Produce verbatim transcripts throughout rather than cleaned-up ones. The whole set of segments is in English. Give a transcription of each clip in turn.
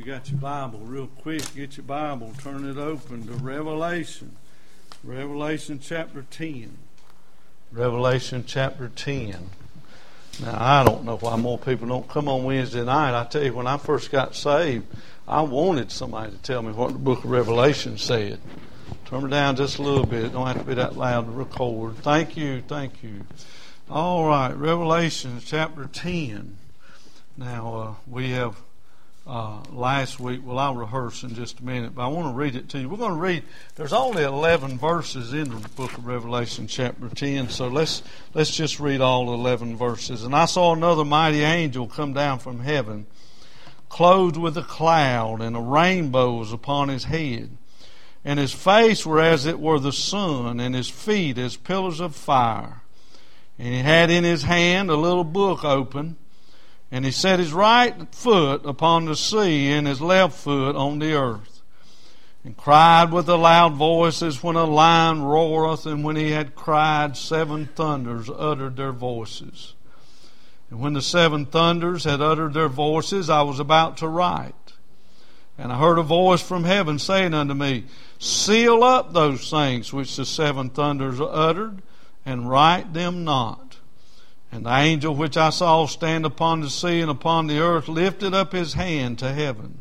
got your Bible, real quick, get your Bible, turn it open to Revelation. Revelation chapter ten. Revelation chapter ten. Now, I don't know why more people don't come on Wednesday night. I tell you, when I first got saved, I wanted somebody to tell me what the book of Revelation said. Turn it down just a little bit. It don't have to be that loud to record. Thank you, thank you. All right, Revelation chapter ten. Now, uh, we have uh, last week, well, I'll rehearse in just a minute, but I want to read it to you. We're going to read, there's only eleven verses in the book of Revelation chapter ten, so let's let's just read all eleven verses. And I saw another mighty angel come down from heaven, clothed with a cloud, and a rainbow was upon his head. And his face were as it were the sun, and his feet as pillars of fire. And he had in his hand a little book open, and he set his right foot upon the sea, and his left foot on the earth, and cried with a loud voice as when a lion roareth, and when he had cried, seven thunders uttered their voices. And when the seven thunders had uttered their voices, I was about to write. And I heard a voice from heaven saying unto me, Seal up those things which the seven thunders uttered, and write them not. And the angel which I saw stand upon the sea and upon the earth lifted up his hand to heaven,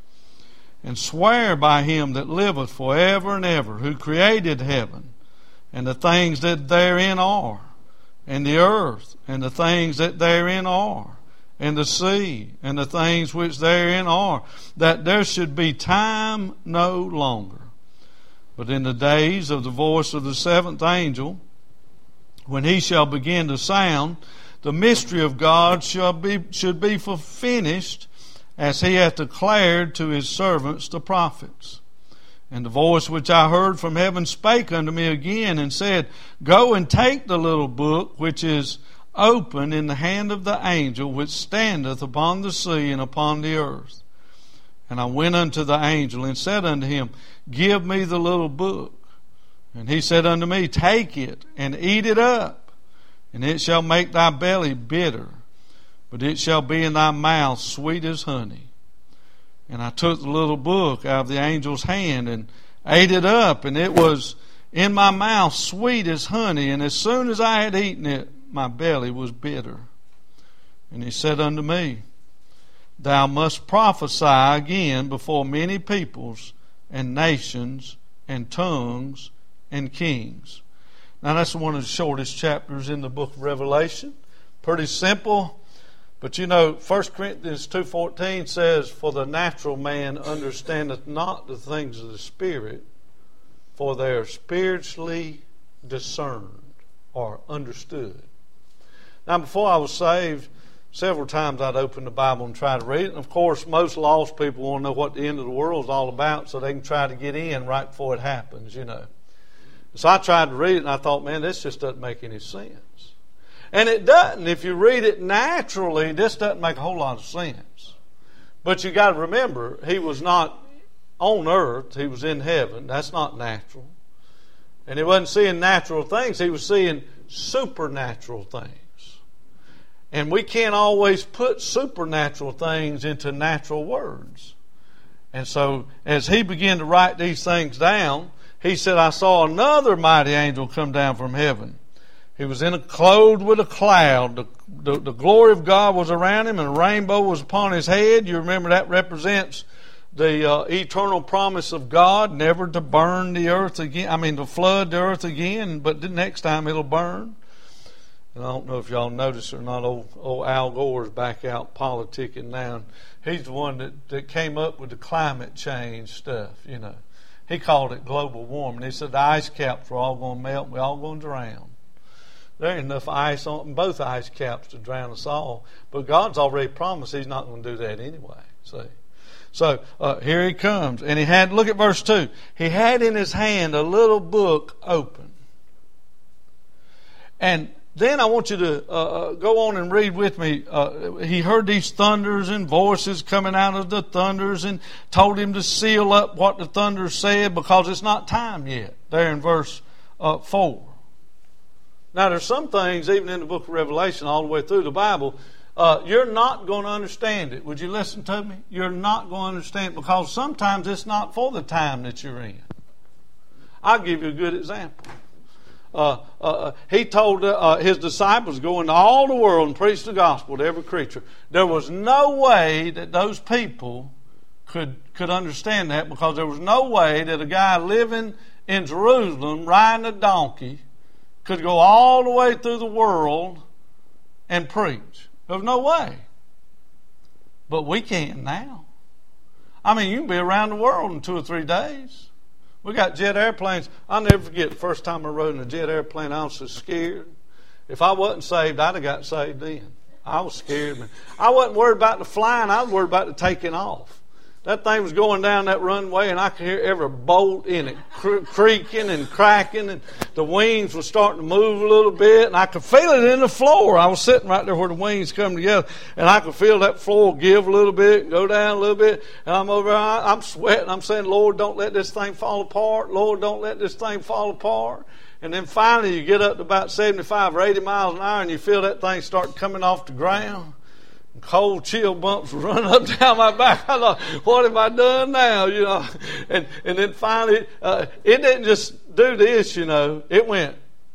and sware by him that liveth for ever and ever, who created heaven, and the things that therein are, and the earth, and the things that therein are, and the sea, and the things which therein are, that there should be time no longer. But in the days of the voice of the seventh angel, when he shall begin to sound, the mystery of God shall be should be finished, as he hath declared to his servants the prophets. And the voice which I heard from heaven spake unto me again, and said, Go and take the little book which is open in the hand of the angel which standeth upon the sea and upon the earth. And I went unto the angel and said unto him, Give me the little book. And he said unto me, Take it and eat it up, and it shall make thy belly bitter, but it shall be in thy mouth sweet as honey. And I took the little book out of the angel's hand and ate it up, and it was in my mouth sweet as honey. And as soon as I had eaten it, my belly was bitter. And he said unto me, Thou must prophesy again before many peoples and nations and tongues and kings. Now that's one of the shortest chapters in the book of Revelation. Pretty simple. But you know, First Corinthians two fourteen says, For the natural man understandeth not the things of the Spirit, for they are spiritually discerned or understood. Now before I was saved, several times I'd open the Bible and try to read it. And of course, most lost people want to know what the end of the world is all about so they can try to get in right before it happens, you know. So I tried to read it and I thought, man, this just doesn't make any sense. And it doesn't. If you read it naturally, this doesn't make a whole lot of sense. But you got to remember, he was not on earth, he was in heaven. That's not natural. And he wasn't seeing natural things, he was seeing supernatural things. And we can't always put supernatural things into natural words. And so as he began to write these things down, he said, I saw another mighty angel come down from heaven. He was in a, clothed with a cloud. The, the, the glory of God was around him, and a rainbow was upon his head. You remember that represents the uh, eternal promise of God, never to burn the earth again. I mean, to flood the earth again, but the next time it'll burn. And I don't know if y'all noticed or not, old, old Al Gore's back out politicking now. He's the one that, that came up with the climate change stuff, you know. He called it global warming. He said the ice caps were all going to melt and we're all going to drown. There ain't enough ice on both ice caps to drown us all. But God's already promised He's not going to do that anyway. See? So uh, here He comes. And He had, look at verse two. He had in His hand a little book open. And then I want you to uh, go on and read with me. Uh, he heard these thunders and voices coming out of the thunders and told him to seal up what the thunders said because it's not time yet. There in verse uh, four. Now there's some things even in the book of Revelation all the way through the Bible uh, you're not going to understand it. Would you listen to me? You're not going to understand it because sometimes it's not for the time that you're in. I'll give you a good example. Uh, uh, he told uh, his disciples, go into all the world and preach the gospel to every creature. There was no way that those people could could understand that, because there was no way that a guy living in Jerusalem riding a donkey could go all the way through the world and preach. There was no way. But we can now. I mean, you can be around the world in two or three days. We got jet airplanes. I'll never forget the first time I rode in a jet airplane. I was so scared. If I wasn't saved, I'd have got saved then. I was scared, man. I wasn't worried about the flying. I was worried about the taking off. That thing was going down that runway, and I could hear every bolt in it cre- creaking and cracking, and the wings were starting to move a little bit, and I could feel it in the floor. I was sitting right there where the wings come together, and I could feel that floor give a little bit, go down a little bit, and I'm over there, I'm sweating. I'm saying, Lord, don't let this thing fall apart. Lord, don't let this thing fall apart. And then finally you get up to about seventy-five or eighty miles an hour, and you feel that thing start coming off the ground. Cold chill bumps run up down my back. I thought, what have I done now? You know, and and then finally, uh, it didn't just do this. You know, it went,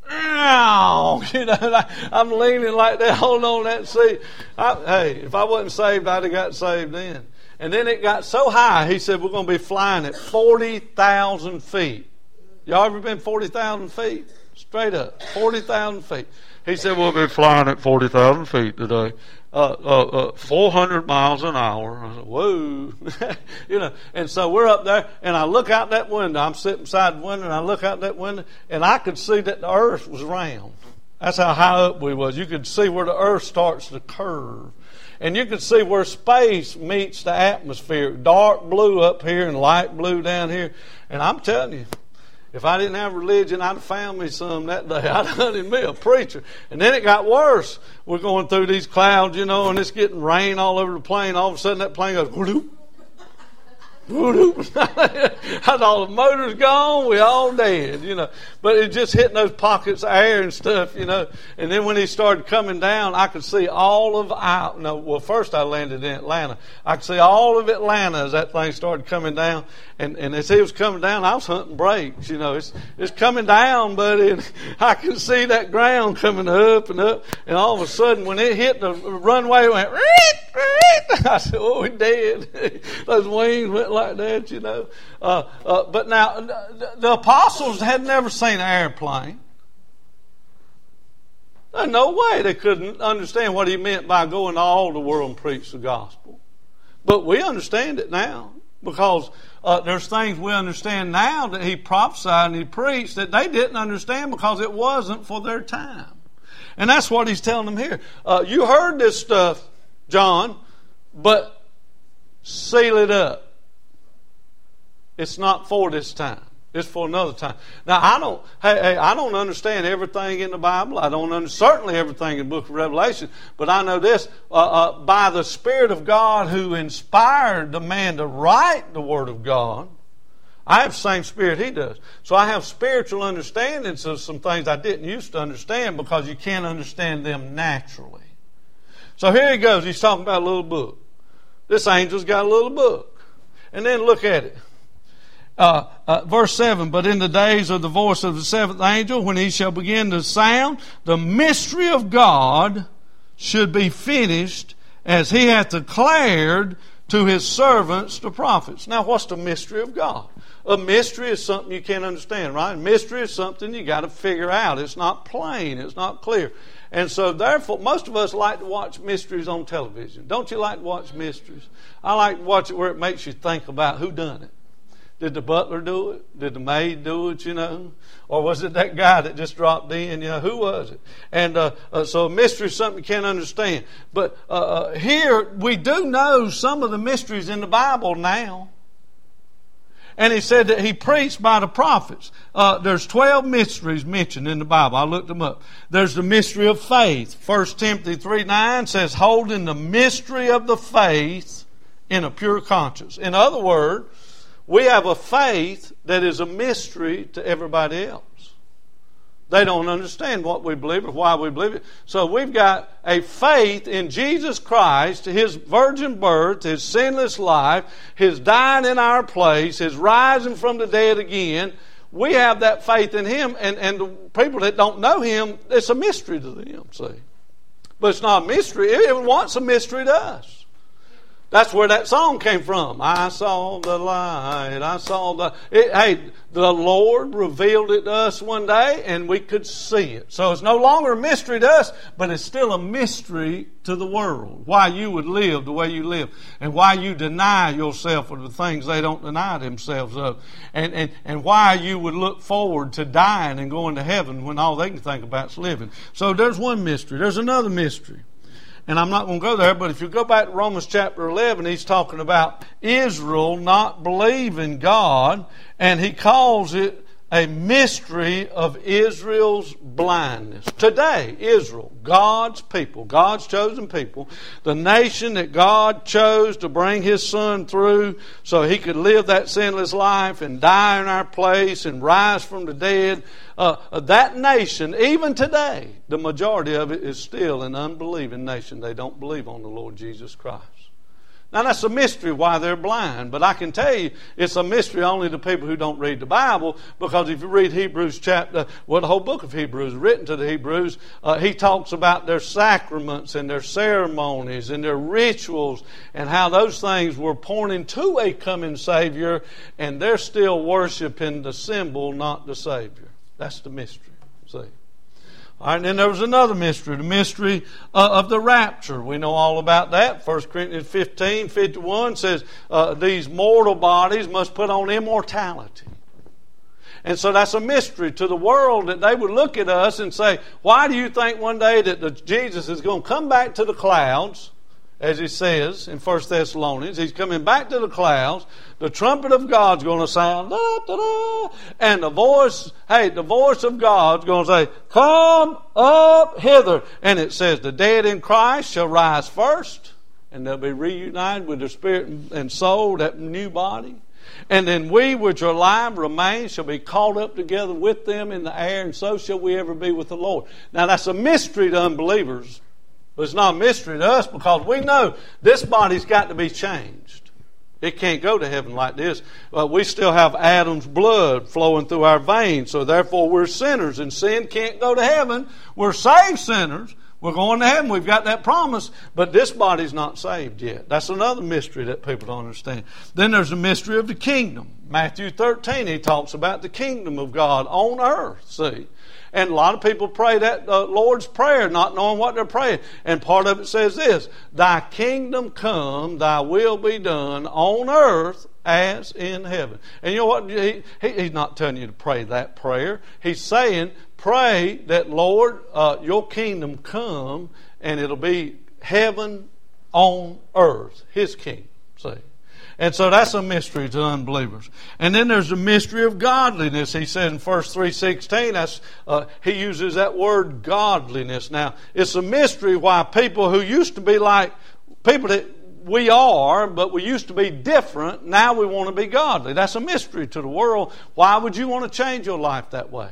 ow! You know, like, I'm leaning like that, holding on that seat. I, hey, if I wasn't saved, I'd have got saved then. And then it got so high. He said, we're going to be flying at forty thousand feet. Y'all ever been forty thousand feet? Straight up, forty thousand feet. He said, we'll be flying at forty thousand feet today. Uh, uh, uh, four hundred miles an hour. I said, whoa. You know, and so we're up there, and I look out that window. I'm sitting beside the window, and I look out that window, and I could see that the earth was round. That's how high up we was. You could see where the earth starts to curve. And you could see where space meets the atmosphere. Dark blue up here and light blue down here. And I'm telling you, if I didn't have religion, I'd have found me some that day. I'd have done me a preacher. And then it got worse. We're going through these clouds, you know, and it's getting rain all over the plane. All of a sudden that plane goes, whoop, whoop. I thought the motor's gone, we all dead, you know. But it just hitting those pockets of air and stuff, you know. And then when he started coming down, I could see all of I no, well, first I landed in Atlanta. I could see all of Atlanta as that thing started coming down. And, and as he was coming down, I was hunting brakes, you know. It's it's coming down, buddy, and I could see that ground coming up and up. And all of a sudden, when it hit the runway, it went, reet, reet. I said, oh, we're dead. Those wings went like that, you know. Uh, uh, but now, the, the apostles had never seen an airplane. There's no way they couldn't understand what he meant by going to all the world and preach the gospel. But we understand it now, because uh, there's things we understand now that he prophesied and he preached that they didn't understand because it wasn't for their time. And that's what he's telling them here. Uh, you heard this stuff, John, but seal it up. It's not for this time. It's for another time. Now, I don't. Hey, hey, I don't understand everything in the Bible. I don't understand certainly everything in the Book of Revelation. But I know this: uh, uh, by the Spirit of God, who inspired the man to write the Word of God, I have the same Spirit he does. So I have spiritual understandings of some things I didn't used to understand, because you can't understand them naturally. So here he goes. He's talking about a little book. This angel's got a little book, and then look at it. Uh, uh, verse seven, but in the days of the voice of the seventh angel, when he shall begin to sound, the mystery of God should be finished, as he hath declared to his servants, the prophets. Now, what's the mystery of God? A mystery is something you can't understand, right? A mystery is something you got to figure out. It's not plain. It's not clear. And so, therefore, most of us like to watch mysteries on television. Don't you like to watch mysteries? I like to watch it where it makes you think about who done it. Did the butler do it? Did the maid do it, you know? Or was it that guy that just dropped in? You know, who was it? And uh, uh, so a mystery is something you can't understand. But uh, uh, here, we do know some of the mysteries in the Bible now. And he said that he preached by the prophets. Uh, there's twelve mysteries mentioned in the Bible. I looked them up. There's the mystery of faith. First Timothy three nine says, holding the mystery of the faith in a pure conscience. In other words, we have a faith that is a mystery to everybody else. They don't understand what we believe or why we believe it. So we've got a faith in Jesus Christ, His virgin birth, His sinless life, His dying in our place, His rising from the dead again. We have that faith in Him, and, and the people that don't know Him, it's a mystery to them, see. But it's not a mystery. It wants a mystery to us. That's where that song came from. I saw the light. I saw the... It, hey, the Lord revealed it to us one day, and we could see it. So it's no longer a mystery to us, but it's still a mystery to the world. Why you would live the way you live, and why you deny yourself of the things they don't deny themselves of, and, and, and why you would look forward to dying and going to heaven when all they can think about is living. So there's one mystery. There's another mystery. And I'm not going to go there, but if you go back to Romans chapter eleven, he's talking about Israel not believing God, and he calls it a mystery of Israel's blindness. Today, Israel, God's people, God's chosen people, the nation that God chose to bring His Son through so He could live that sinless life and die in our place and rise from the dead. Uh, that nation, even today, the majority of it is still an unbelieving nation. They don't believe on the Lord Jesus Christ. Now, that's a mystery why they're blind, but I can tell you it's a mystery only to people who don't read the Bible, because if you read Hebrews chapter, well, the whole book of Hebrews is written to the Hebrews, uh, he talks about their sacraments and their ceremonies and their rituals and how those things were pointing to a coming Savior, and they're still worshiping the symbol, not the Savior. That's the mystery, see. All right, and then there was another mystery, the mystery uh, of the rapture. We know all about that. First Corinthians fifteen fifty-one says uh, these mortal bodies must put on immortality. And so that's a mystery to the world, that they would look at us and say, why do you think one day that the, Jesus is going to come back to the clouds, as he says in First Thessalonians? He's coming back to the clouds. The trumpet of God's going to sound, da, da, da, and the voice, hey, the voice of God's going to say, come up hither. And it says, the dead in Christ shall rise first, and they'll be reunited with their spirit and soul, that new body. And then we which are alive remain shall be caught up together with them in the air, and so shall we ever be with the Lord. Now that's a mystery to unbelievers, but it's not a mystery to us, because we know this body's got to be changed. It can't go to heaven like this. Uh, we still have Adam's blood flowing through our veins, so therefore we're sinners, and sin can't go to heaven. We're saved sinners. We're going to heaven. We've got that promise, but this body's not saved yet. That's another mystery that people don't understand. Then there's the mystery of the kingdom. Matthew thirteen, he talks about the kingdom of God on earth, see. And a lot of people pray that uh, Lord's Prayer, not knowing what they're praying. And part of it says this, thy kingdom come, thy will be done on earth as in heaven. And you know what? He, he, he's not telling you to pray that prayer. He's saying, pray that, Lord, uh, your kingdom come, and it'll be heaven on earth. His kingdom, see. And so that's a mystery to unbelievers. And then there's the mystery of godliness. He says in First three sixteen, that's, uh, he uses that word godliness. Now, it's a mystery why people who used to be like people that we are, but we used to be different, now we want to be godly. That's a mystery to the world. Why would you want to change your life that way?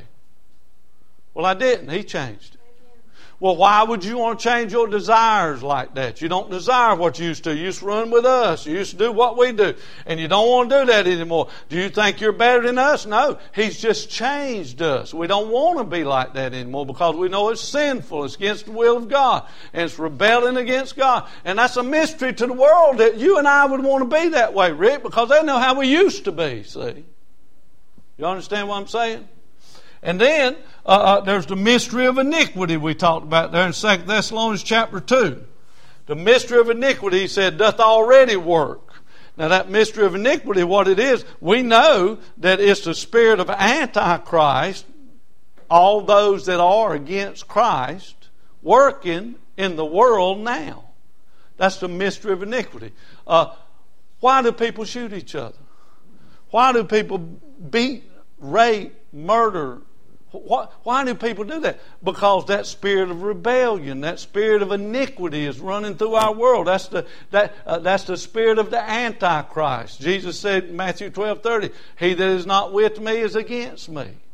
Well, I didn't. He changed it. Well, why would you want to change your desires like that? You don't desire what you used to. You used to run with us. You used to do what we do. And you don't want to do that anymore. Do you think you're better than us? No. He's just changed us. We don't want to be like that anymore, because we know it's sinful. It's against the will of God. And it's rebelling against God. And that's a mystery to the world, that you and I would want to be that way, Rick, because they know how we used to be, see. You understand what I'm saying? And then uh, uh, there's the mystery of iniquity we talked about there in Second Thessalonians chapter two. The mystery of iniquity, he said, doth already work. Now that mystery of iniquity, what it is, we know that it's the spirit of Antichrist, all those that are against Christ, working in the world now. That's the mystery of iniquity. Uh, why do people shoot each other? Why do people beat, rape, murder? Why, why do people do that? Because that spirit of rebellion, that spirit of iniquity is running through our world. That's the that uh, that's the spirit of the Antichrist. Jesus said in Matthew twelve thirty, he that is not with me is against me.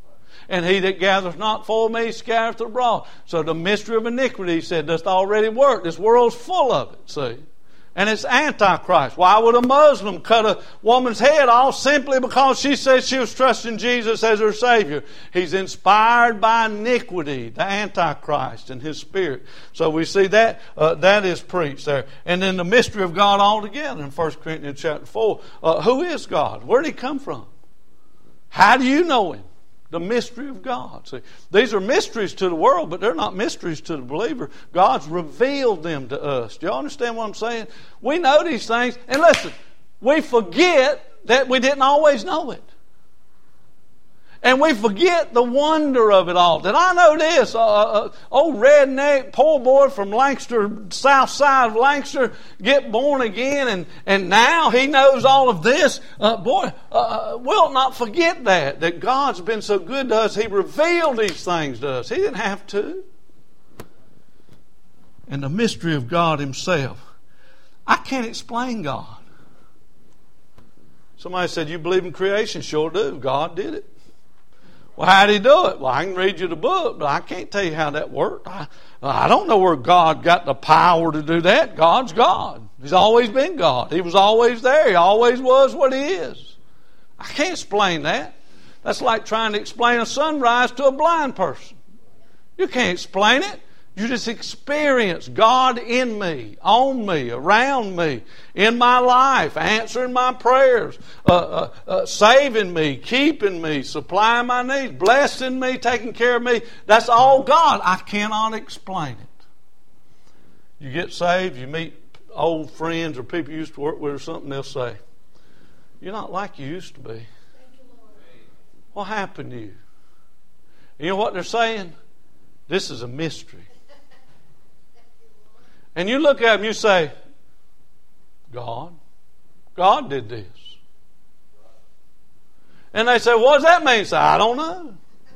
And he that gathereth not for me scattereth abroad. So the mystery of iniquity, he said, doth already work. This world's full of it, see. And it's Antichrist. Why would a Muslim cut a woman's head off simply because she said she was trusting Jesus as her Savior? He's inspired by iniquity, the Antichrist and his spirit. So we see that uh, that is preached there. And then the mystery of God altogether in First Corinthians chapter four. Uh, who is God? Where did he come from? How do you know him? The mystery of God. See, these are mysteries to the world, but they're not mysteries to the believer. God's revealed them to us. Do you understand what I'm saying? We know these things, and listen, we forget that we didn't always know it. And we forget the wonder of it all. Did I know this? Uh, uh, old redneck, poor boy from Lancaster, south side of Lancaster, get born again, and, and now he knows all of this. Uh, boy, uh, we'll not forget that, that God's been so good to us. He revealed these things to us. He didn't have to. And the mystery of God himself. I can't explain God. Somebody said, you believe in creation? Sure do. God did it. Well, how did he do it? Well, I can read you the book, but I can't tell you how that worked. I, I don't know where God got the power to do that. God's God. He's always been God. He was always there. He always was what he is. I can't explain that. That's like trying to explain a sunrise to a blind person. You can't explain it. You just experience God in me, on me, around me, in my life, answering my prayers, uh, uh, uh, saving me, keeping me, supplying my needs, blessing me, taking care of me. That's all God. I cannot explain it. You get saved, you meet old friends or people you used to work with or something, they'll say, you're not like you used to be. What happened to you? You know what they're saying? This is a mystery. And you look at them and you say, God? God did this. And they say, what does that mean? I say, I don't know.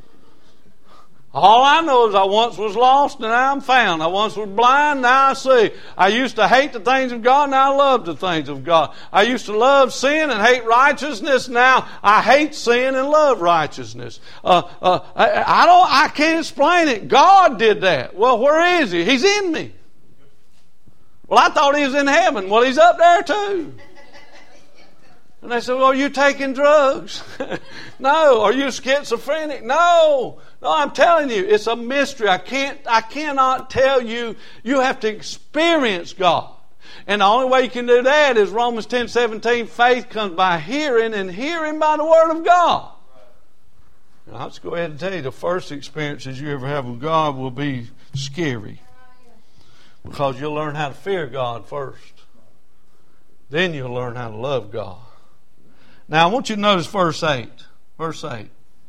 All I know is I once was lost and now I'm found. I once was blind, now I see. I used to hate the things of God, now I love the things of God. I used to love sin and hate righteousness, now I hate sin and love righteousness. Uh, uh, I, I don't. I can't explain it. God did that. Well, where is He? He's in me. Well, I thought He was in heaven. Well, He's up there too. And they said, well, are you taking drugs? No. Are you schizophrenic? No. No, I'm telling you, it's a mystery. I can't, I cannot tell you. You have to experience God. And the only way you can do that is Romans ten seventeen, faith comes by hearing, and hearing by the Word of God. And I'll just go ahead and tell you, the first experiences you ever have with God will be scary. Because you'll learn how to fear God first. Then you'll learn how to love God. Now, I want you to notice verse eight. Verse eight.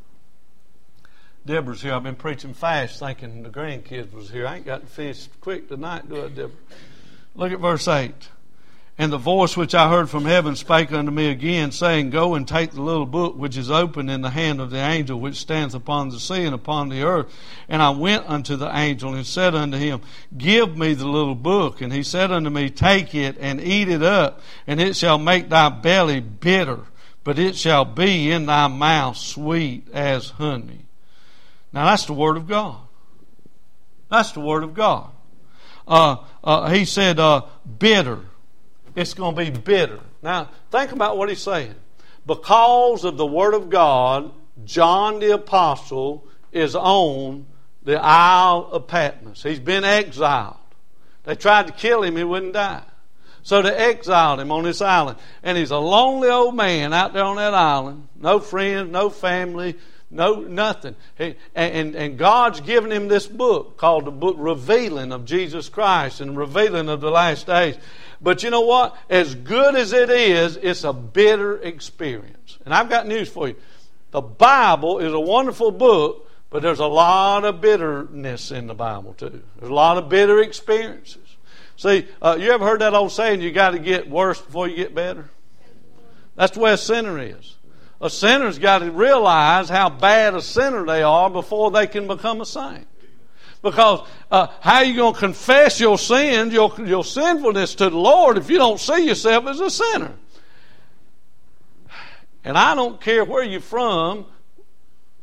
Deborah's here. I've been preaching fast thinking the grandkids was here. I ain't got to finish quick tonight, do I, Deborah? Look at verse eight. And the voice which I heard from heaven spake unto me again, saying, go and take the little book which is open in the hand of the angel which stands upon the sea and upon the earth. And I went unto the angel and said unto him, give me the little book. And he said unto me, take it and eat it up, and it shall make thy belly bitter, but it shall be in thy mouth sweet as honey. Now that's the Word of God. That's the Word of God. Uh, uh, he said, uh, bitter. It's going to be bitter. Now, think about what he's saying. Because of the Word of God, John the Apostle is on the Isle of Patmos. He's been exiled. They tried to kill him, he wouldn't die. So they exiled him on this island. And he's a lonely old man out there on that island. No friends, no family, no nothing. He, and, and God's given him this book called the book Revealing of Jesus Christ and Revealing of the Last Days. But you know what? As good as it is, it's a bitter experience. And I've got news for you. The Bible is a wonderful book, but there's a lot of bitterness in the Bible too. There's a lot of bitter experiences. See, uh, you ever heard that old saying, you got to get worse before you get better? That's the way a sinner is. A sinner's got to realize how bad a sinner they are before they can become a saint. Because uh, how are you going to confess your sins, your, your sinfulness to the Lord if you don't see yourself as a sinner? And I don't care where you're from,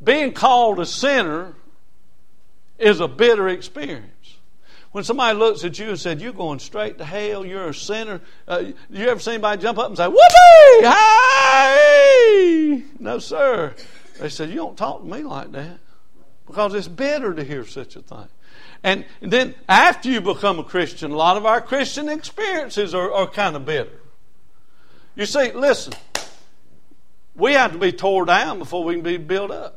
being called a sinner is a bitter experience. When somebody looks at you and said, you're going straight to hell, you're a sinner. Uh, you ever seen anybody jump up and say, whoopee, hi? No, sir. They said, you don't talk to me like that. Because it's bitter to hear such a thing. And then after you become a Christian, a lot of our Christian experiences are, are kind of bitter. You see, listen, we have to be tore down before we can be built up.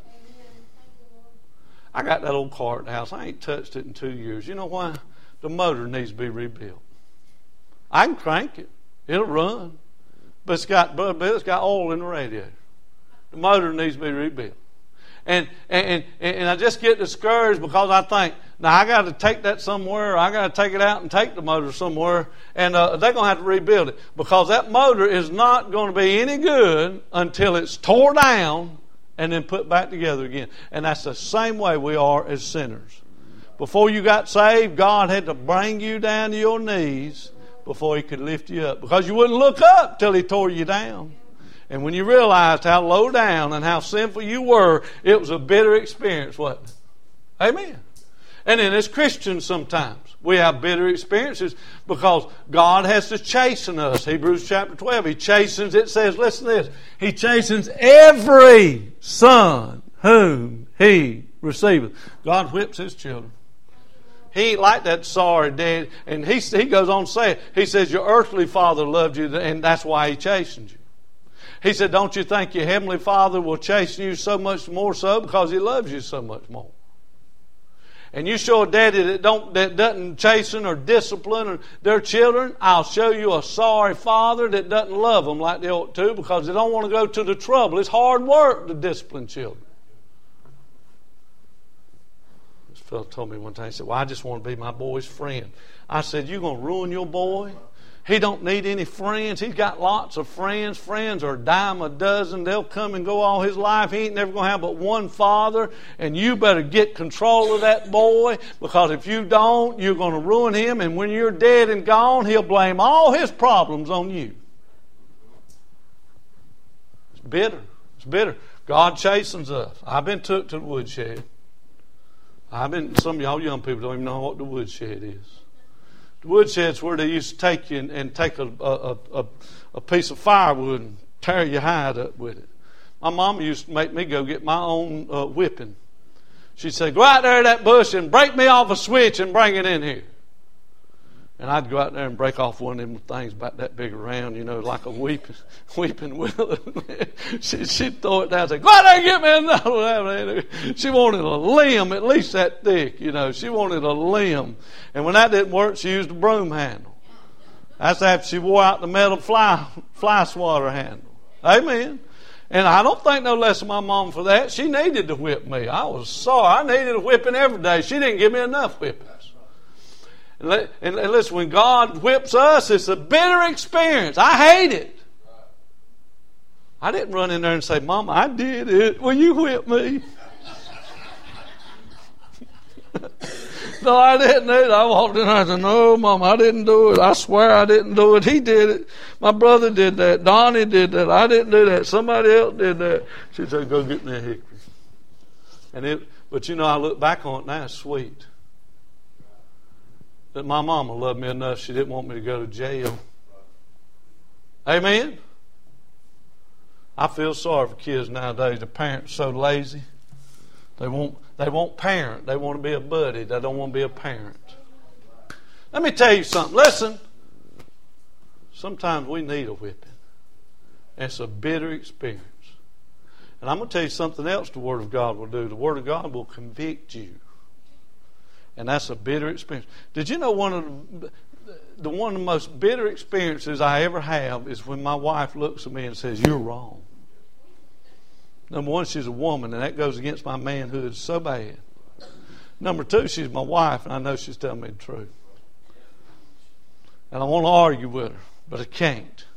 I got that old car at the house. I ain't touched it in two years. You know why? The motor needs to be rebuilt. I can crank it. It'll run. But it's got, but it's got oil in the radiator. The motor needs to be rebuilt. And, and, and, and I just get discouraged because I think, now I got to take that somewhere. I got to take it out and take the motor somewhere. And uh, they're going to have to rebuild it. Because that motor is not going to be any good until it's tore down and then put back together again. And that's the same way we are as sinners. Before you got saved, God had to bring you down to your knees before He could lift you up. Because you wouldn't look up till He tore you down. And when you realized how low down and how sinful you were, it was a bitter experience, wasn't it? Amen. And then as Christians sometimes, we have bitter experiences because God has to chasten us. Hebrews chapter twelve, He chastens, it says, listen to this, He chastens every son whom He receiveth. God whips His children. He ain't like that sorry dad. And he, he goes on to say it. He says, your earthly father loved you, and that's why He chastened you. He said, don't you think your heavenly Father will chasten you so much more so because He loves you so much more? And you show a daddy that don't that doesn't chasten or discipline their children, I'll show you a sorry father that doesn't love them like they ought to because they don't want to go to the trouble. It's hard work to discipline children. This fellow told me one time, he said, well, I just want to be my boy's friend. I said, you're going to ruin your boy? He don't need any friends. He's got lots of friends. Friends are a dime a dozen. They'll come and go all his life. He ain't never going to have but one father. And you better get control of that boy because if you don't, you're going to ruin him. And when you're dead and gone, he'll blame all his problems on you. It's bitter. It's bitter. God chastens us. I've been took to the woodshed. I've been. Some of y'all young people don't even know what the woodshed is. Woodshed's where they used to take you and, and take a, a, a, a piece of firewood and tear your hide up with it. My mama used to make me go get my own uh, whipping. She'd say, go out there to that bush and break me off a switch and bring it in here. And I'd go out there and break off one of them things about that big around, you know, like a weeping, weeping willow. she, she'd throw it down and say, go out there and get me another. She wanted a limb at least that thick, you know. She wanted a limb. And when that didn't work, she used a broom handle. That's after she wore out the metal fly, fly swatter handle. Amen. And I don't think no less of my mom for that. She needed to whip me. I was sorry. I needed a whipping every day. She didn't give me enough whippings. And, and listen, when God whips us, it's a bitter experience. I hate it. I didn't run in there and say, Mom, I did it. Will you whip me? No, I didn't do it. I walked in there and said, no, Mom, I didn't do it. I swear I didn't do it. He did it. My brother did that. Donnie did that. I didn't do that. Somebody else did that. She said, go get me a hickory. And it, but you know, I look back on it now, it's sweet. That my mama loved me enough, she didn't want me to go to jail. Amen? I feel sorry for kids nowadays. The parents are so lazy. They won't, they won't parent. They want to be a buddy. They don't want to be a parent. Let me tell you something. Listen. Sometimes we need a whipping. It's a bitter experience. And I'm going to tell you something else the Word of God will do. The Word of God will convict you. And that's a bitter experience. Did you know one of the, the one of the most bitter experiences I ever have is when my wife looks at me and says, you're wrong. Number one, she's a woman, and that goes against my manhood so bad. Number two, she's my wife, and I know she's telling me the truth. And I want to argue with her, but I can't.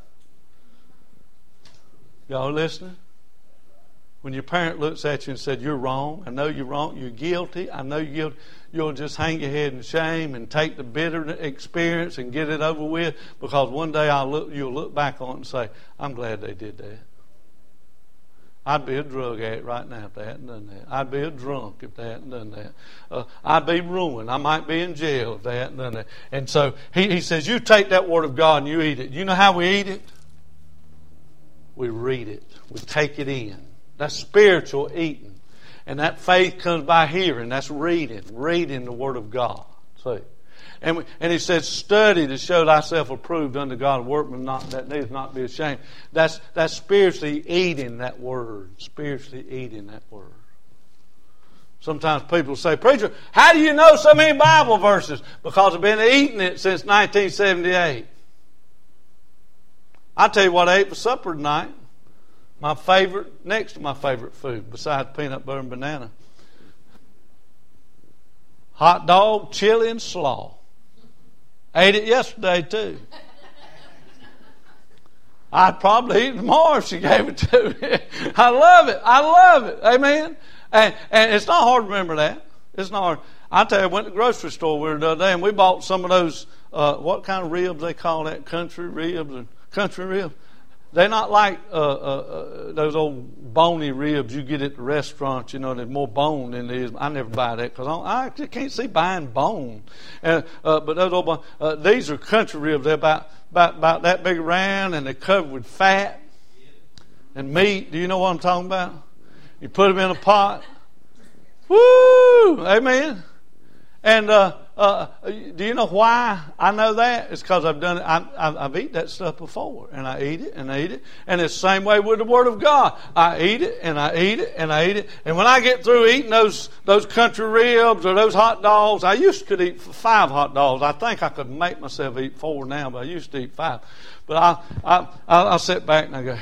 Y'all listening? When your parent looks at you and said, you're wrong, I know you're wrong, you're guilty, I know you're guilty, you'll just hang your head in shame and take the bitter experience and get it over with, because one day I'll look, you'll look back on it and say, I'm glad they did that. I'd be a drug addict right now if they hadn't done that. I'd be a drunk if they hadn't done that. Uh, I'd be ruined. I might be in jail if they hadn't done that. And so he, he says, you take that Word of God and you eat it. You know how we eat it? We read it. We take it in. That's spiritual eating. And that faith comes by hearing. That's reading. Reading the Word of God. See? And, we, and he says, study to show thyself approved unto God, a workman not, that needs not be ashamed. That's, that's spiritually eating that Word. Spiritually eating that Word. Sometimes people say, preacher, how do you know so many Bible verses? Because I've been eating it since nineteen seventy-eight. I'll tell you what I ate for supper tonight. My favorite, next to my favorite food, besides peanut butter and banana. Hot dog, chili, and slaw. Ate it yesterday too. I'd probably eat it tomorrow if she gave it to me. I love it. I love it. Amen. And, and it's not hard to remember that. It's not hard. I tell you, I went to the grocery store the other day and we bought some of those, uh, what kind of ribs they call that? Country ribs or country ribs. They're not like uh, uh, uh, those old bony ribs you get at the restaurant. You know, there's more bone than there is. I never buy that because I, I can't see buying bone. And, uh, but those old uh, these are country ribs. They're about, about about that big around and they're covered with fat and meat. Do you know what I'm talking about? You put them in a pot. Woo! Amen. And uh, uh, do you know why I know that? It's because I've done it. I, I've, I've eaten that stuff before, and I eat it, and I eat it. And it's the same way with the Word of God. I eat it, and I eat it, and I eat it. And when I get through eating those those country ribs or those hot dogs, I used to could eat five hot dogs. I think I could make myself eat four now, but I used to eat five. But I I I I'll sit back and I go.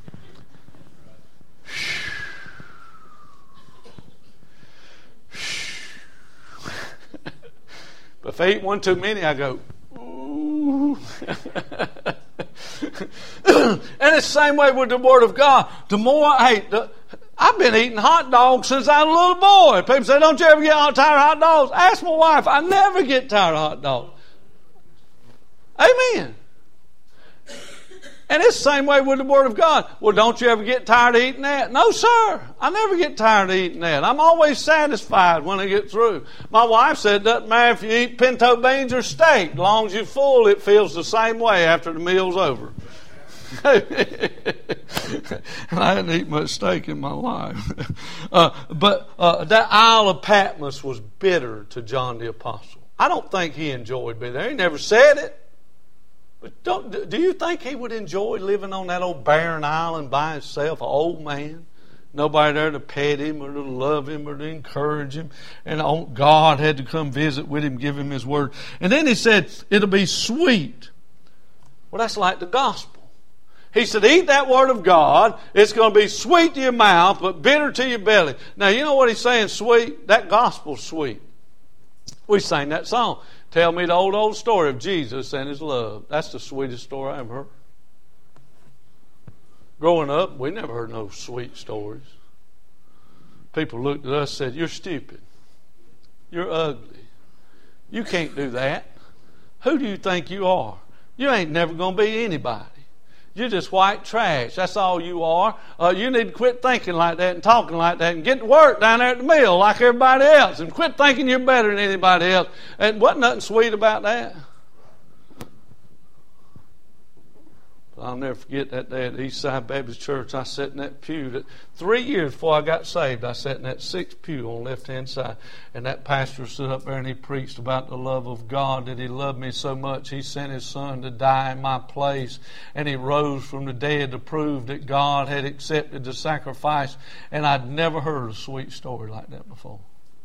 But if I eat one too many, I go, ooh. And it's the same way with the Word of God. The more I eat, the, I've been eating hot dogs since I was a little boy. People say, don't you ever get tired of hot dogs? Ask my wife. I never get tired of hot dogs. Amen. And it's the same way with the Word of God. Well, don't you ever get tired of eating that? No, sir. I never get tired of eating that. I'm always satisfied when I get through. My wife said, doesn't matter if you eat pinto beans or steak. As long as you're full, it feels the same way after the meal's over. And I didn't eat much steak in my life. uh, but uh, that Isle of Patmos was bitter to John the Apostle. I don't think he enjoyed being there. He never said it. But don't, do you think he would enjoy living on that old barren island by himself, an old man? Nobody there to pet him or to love him or to encourage him. And God had to come visit with him, give him His Word. And then he said, it'll be sweet. Well, that's like the gospel. He said, eat that Word of God. It's going to be sweet to your mouth, but bitter to your belly. Now, you know what he's saying, sweet? That gospel's sweet. We sang that song. Tell me the old, old story of Jesus and His love. That's the sweetest story I ever heard. Growing up, we never heard no sweet stories. People looked at us and said, you're stupid. You're ugly. You can't do that. Who do you think you are? You ain't never going to be anybody. You're just white trash. That's all you are. Uh, you need to quit thinking like that and talking like that and get to work down there at the mill like everybody else and quit thinking you're better than anybody else. And wasn't nothing sweet about that. I'll never forget that day at the Eastside Baptist Church. I sat in that pew. That three years before I got saved, I sat in that sixth pew on the left-hand side. And that pastor stood up there and he preached about the love of God, that He loved me so much He sent His Son to die in my place. And He rose from the dead to prove that God had accepted the sacrifice. And I'd never heard a sweet story like that before.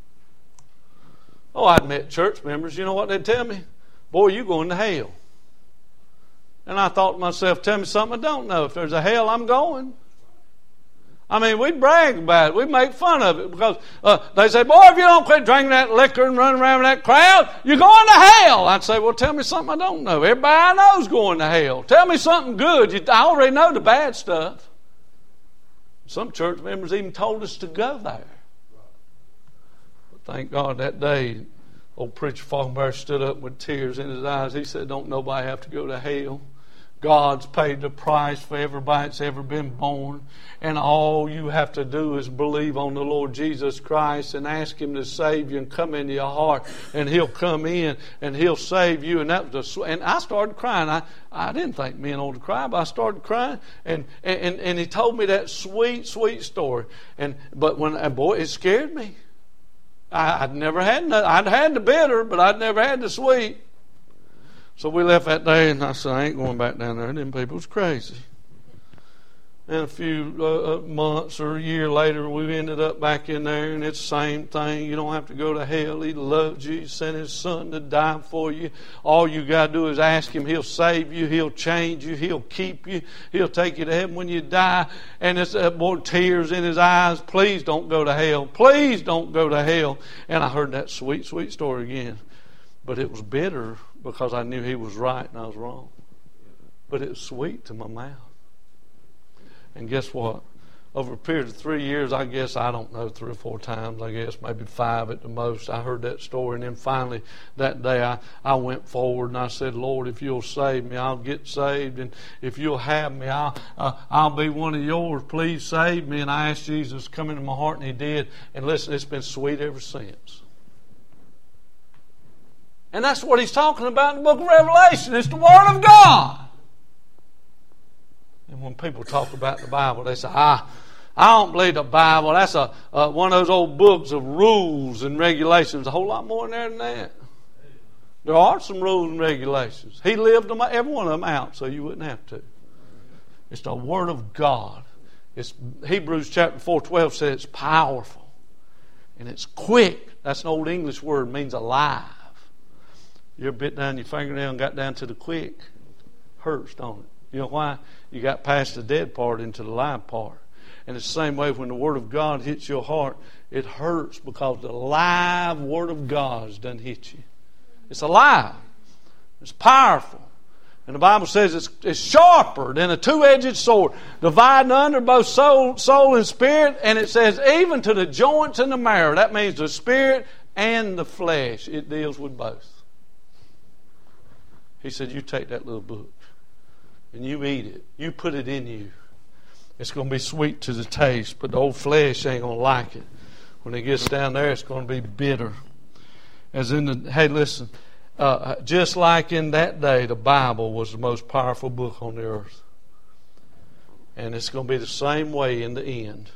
Oh, I'd met church members. You know what they'd tell me? Boy, you're going to hell. And I thought to myself, tell me something I don't know. If there's a hell, I'm going. I mean, we'd brag about it. We'd make fun of it because uh, they say, boy, if you don't quit drinking that liquor and running around with that crowd, you're going to hell. I'd say, well, tell me something I don't know. Everybody I know is going to hell. Tell me something good. You, I already know the bad stuff. Some church members even told us to go there. But thank God that day, old preacher Falkenberg stood up with tears in his eyes. He said, don't nobody have to go to hell. God's paid the price for everybody that's ever been born. And all you have to do is believe on the Lord Jesus Christ and ask Him to save you and come into your heart. And He'll come in and He'll save you. And that was the, and I started crying. I, I didn't think men ought to cry, but I started crying. And, and, and He told me that sweet, sweet story. And But when, boy, it scared me. I, I'd never had, no, I'd had the bitter, but I'd never had the sweet. So we left that day, and I said, I ain't going back down there. Them people's crazy. And a few uh, months or a year later, we ended up back in there, and it's the same thing. You don't have to go to hell. He loves you. He sent His Son to die for you. All you got to do is ask Him. He'll save you. He'll change you. He'll keep you. He'll take you to heaven when you die. And it's uh, boy, tears in His eyes. Please don't go to hell. Please don't go to hell. And I heard that sweet, sweet story again. But it was bitter because I knew He was right and I was wrong. But it was sweet to my mouth. And guess what? Over a period of three years, I guess, I don't know, three or four times, I guess, maybe five at the most, I heard that story. And then finally, that day, I, I went forward and I said, Lord, if You'll save me, I'll get saved. And if You'll have me, I'll, uh, I'll be one of Yours. Please save me. And I asked Jesus to come into my heart, and He did. And listen, it's been sweet ever since. And that's what He's talking about in the book of Revelation. It's the Word of God. And when people talk about the Bible, they say, ah, I don't believe the Bible. That's a uh, one of those old books of rules and regulations. A whole lot more in there than that. There are some rules and regulations. He lived them, every one of them out so you wouldn't have to. It's the Word of God. It's Hebrews chapter four twelve says it's powerful. And it's quick. That's an old English word. It means alive. You ever bit down your fingernail and got down to the quick? Hurts, don't it? You know why? You got past the dead part into the live part. And it's the same way when the Word of God hits your heart, it hurts because the live Word of God has done hit you. It's alive. It's powerful. And the Bible says it's, it's sharper than a two-edged sword, dividing under both soul, soul and spirit. And it says even to the joints and the marrow. That means the spirit and the flesh. It deals with both. He said, you take that little book and you eat it. You put it in you. It's going to be sweet to the taste, but the old flesh ain't going to like it. When it gets down there, it's going to be bitter. As in the, hey, listen, uh, just like in that day, the Bible was the most powerful book on the earth. And it's going to be the same way in the end.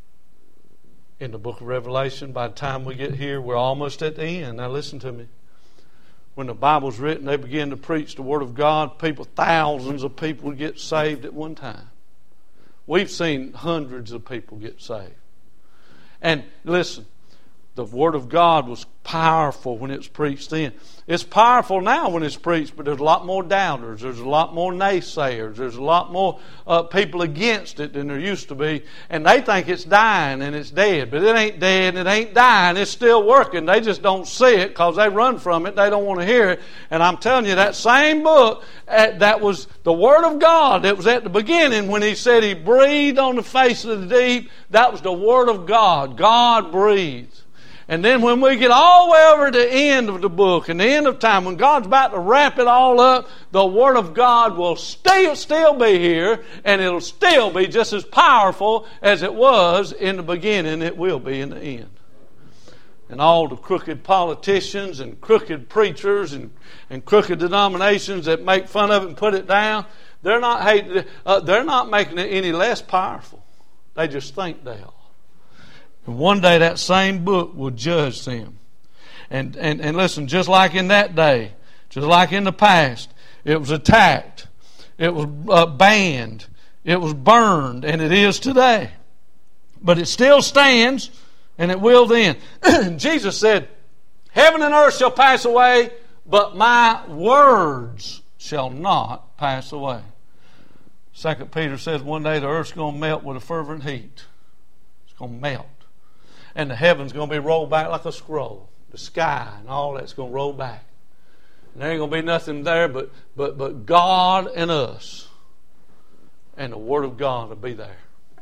In the book of Revelation, by the time we get here, we're almost at the end. Now listen to me. When the Bible's written, they begin to preach the Word of God. People, thousands of people get saved at one time. We've seen hundreds of people get saved. And listen, the Word of God was powerful when it was preached then. It's powerful now when it's preached, but there's a lot more doubters. There's a lot more naysayers. There's a lot more uh, people against it than there used to be. And they think it's dying and it's dead. But it ain't dead and it ain't dying. It's still working. They just don't see it because they run from it. They don't want to hear it. And I'm telling you, that same book, uh, that was the Word of God that was at the beginning when He said He breathed on the face of the deep. That was the Word of God. God breathed. And then when we get all the way over to the end of the book and the end of time, when God's about to wrap it all up, the Word of God will still, still be here, and it'll still be just as powerful as it was in the beginning. It will be in the end. And all the crooked politicians and crooked preachers and, and crooked denominations that make fun of it and put it down, they're not hating, uh, they're not making it any less powerful. They just think they are. And one day that same book will judge them. And, and, and listen, just like in that day, just like in the past, it was attacked, it was uh, banned, it was burned, and it is today. But it still stands, and it will then. Jesus said, heaven and earth shall pass away, but my words shall not pass away. Second Peter says one day the earth's going to melt with a fervent heat. It's going to melt. And the heaven's going to be rolled back like a scroll. The sky and all that's going to roll back. And there ain't going to be nothing there but, but, but God and us. And the Word of God will be there.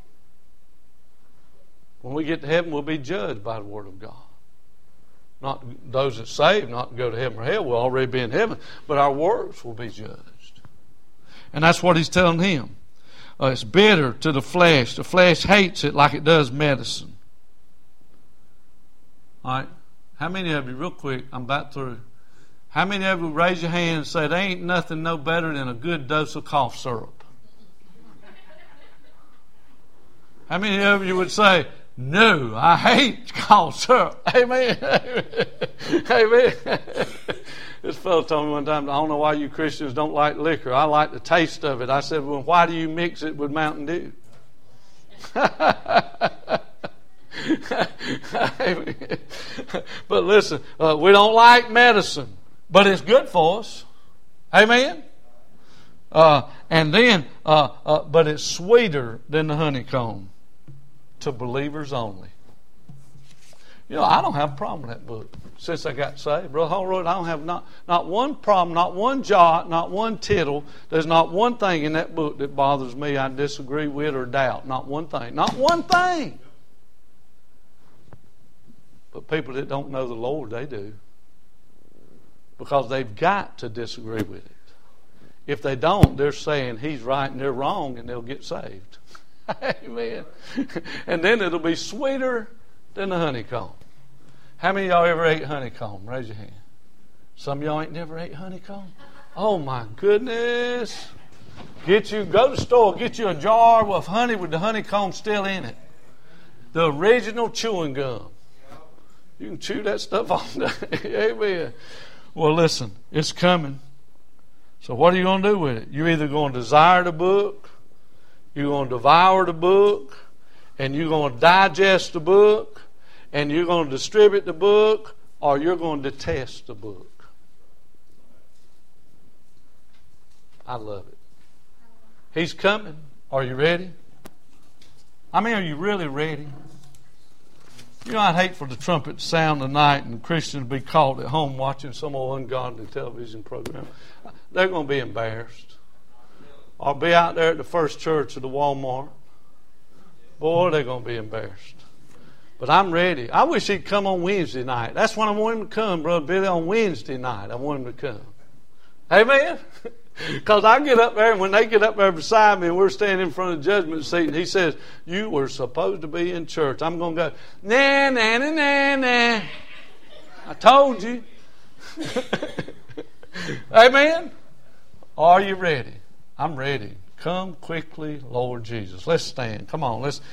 When we get to heaven, we'll be judged by the Word of God. Not those that saved, not to go to heaven or hell. We'll already be in heaven. But our works will be judged. And that's what he's telling him. Uh, it's bitter to the flesh. The flesh hates it like it does medicine. All right. How many of you, real quick, I'm about through. How many of you raise your hand and say, there ain't nothing no better than a good dose of cough syrup? How many of you would say, no, I hate cough syrup? Amen. Amen. This fellow told me one time, I don't know why you Christians don't like liquor. I like the taste of it. I said, well, why do you mix it with Mountain Dew? But listen, uh, we don't like medicine, but it's good for us. Amen. Uh, and then, uh, uh, but it's sweeter than the honeycomb to believers only. You know, I don't have a problem with that book since I got saved. Brother Holroyd, I don't have not, not one problem, not one jot, not one tittle. There's not one thing in that book that bothers me I disagree with or doubt. Not one thing. Not one thing. But people that don't know the Lord, they do. Because they've got to disagree with it. If they don't, they're saying He's right and they're wrong, and they'll get saved. Amen. And then it'll be sweeter than the honeycomb. How many of y'all ever ate honeycomb? Raise your hand. Some of y'all ain't never ate honeycomb? Oh my goodness. Get you, go to the store, get you a jar of honey with the honeycomb still in it. The original chewing gum. You can chew that stuff all day. Amen. Well, listen, it's coming. So what are you going to do with it? You're either going to desire the book, you're going to devour the book, and you're going to digest the book, and you're going to distribute the book, or you're going to detest the book. I love it. He's coming. Are you ready? I mean, are you really ready? You know, I'd hate for the trumpet to sound tonight and Christians be caught at home watching some old ungodly television program. They're going to be embarrassed. Or be out there at the First Church of the Walmart. Boy, they're going to be embarrassed. But I'm ready. I wish he'd come on Wednesday night. That's when I want him to come, Brother Billy, on Wednesday night. I want him to come. Amen? Because I get up there, and when they get up there beside me, and we're standing in front of the judgment seat, and he says, you were supposed to be in church. I'm going to go, nah, nah, nah, nah, nah. I told you. Amen? Are you ready? I'm ready. Come quickly, Lord Jesus. Let's stand. Come on, let's...